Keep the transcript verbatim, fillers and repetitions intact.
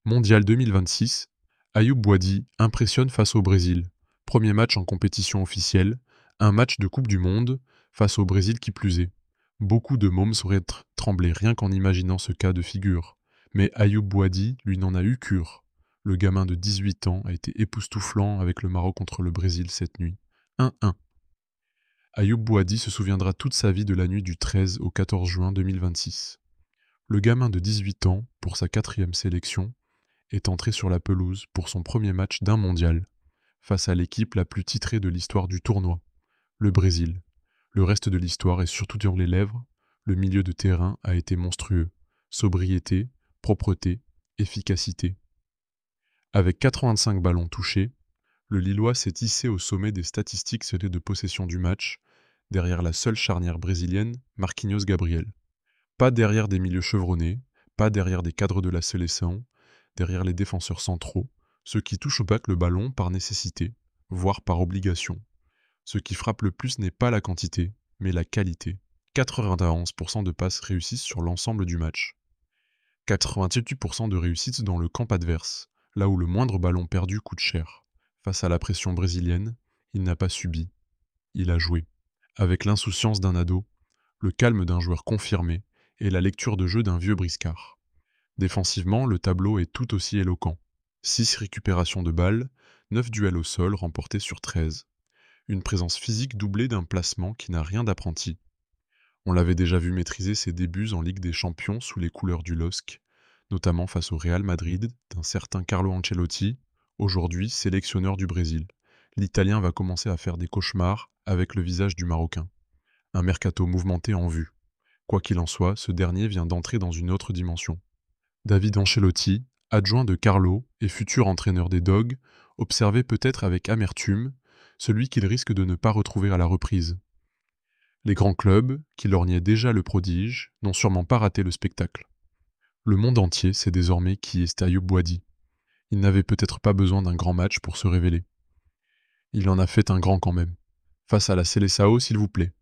Mondial deux mille vingt-six, Ayoub Boadi impressionne face au Brésil. Premier match en compétition officielle, un match de Coupe du Monde face au Brésil qui plus est. Beaucoup de mômes sauraient tr- trembler rien qu'en imaginant ce cas de figure. Mais Ayoub Boadi, lui, n'en a eu cure. Le gamin de dix-huit ans a été époustouflant avec le Maroc contre le Brésil cette nuit. un un. Ayoub Boadi se souviendra toute sa vie de la nuit du treize au quatorze juin deux mille vingt-six. Le gamin de dix-huit ans, pour sa quatrième sélection, est entré sur la pelouse pour son premier match d'un mondial, face à l'équipe la plus titrée de l'histoire du tournoi, le Brésil. Le reste de l'histoire est surtout sur les lèvres, le milieu de terrain a été monstrueux. Sobriété, propreté, efficacité. Avec quatre-vingt-cinq ballons touchés, le Lillois s'est hissé au sommet des statistiques scellées de possession du match, derrière la seule charnière brésilienne, Marquinhos Gabriel. Pas derrière des milieux chevronnés, pas derrière des cadres de la sélection, derrière les défenseurs centraux, ceux qui touchent au bac le ballon par nécessité, voire par obligation. Ce qui frappe le plus n'est pas la quantité, mais la qualité. quatre-vingt-onze pour cent de passes réussissent sur l'ensemble du match. quatre-vingt-huit pour cent de réussite dans le camp adverse, là où le moindre ballon perdu coûte cher. Face à la pression brésilienne, il n'a pas subi, il a joué. Avec l'insouciance d'un ado, le calme d'un joueur confirmé et la lecture de jeu d'un vieux briscard. Défensivement, le tableau est tout aussi éloquent. six récupérations de balles, neuf duels au sol remportés sur treize. Une présence physique doublée d'un placement qui n'a rien d'apprenti. On l'avait déjà vu maîtriser ses débuts en Ligue des Champions sous les couleurs du L O S C, notamment face au Real Madrid d'un certain Carlo Ancelotti, aujourd'hui sélectionneur du Brésil. L'Italien va commencer à faire des cauchemars avec le visage du Marocain. Un mercato mouvementé en vue. Quoi qu'il en soit, ce dernier vient d'entrer dans une autre dimension. David Ancelotti, adjoint de Carlo et futur entraîneur des Dogs, observait peut-être avec amertume celui qu'il risque de ne pas retrouver à la reprise. Les grands clubs, qui lorgnaient déjà le prodige, n'ont sûrement pas raté le spectacle. Le monde entier sait désormais qui est Ayoub Boadi. Il n'avait peut-être pas besoin d'un grand match pour se révéler. Il en a fait un grand quand même. Face à la Seleção, s'il vous plaît.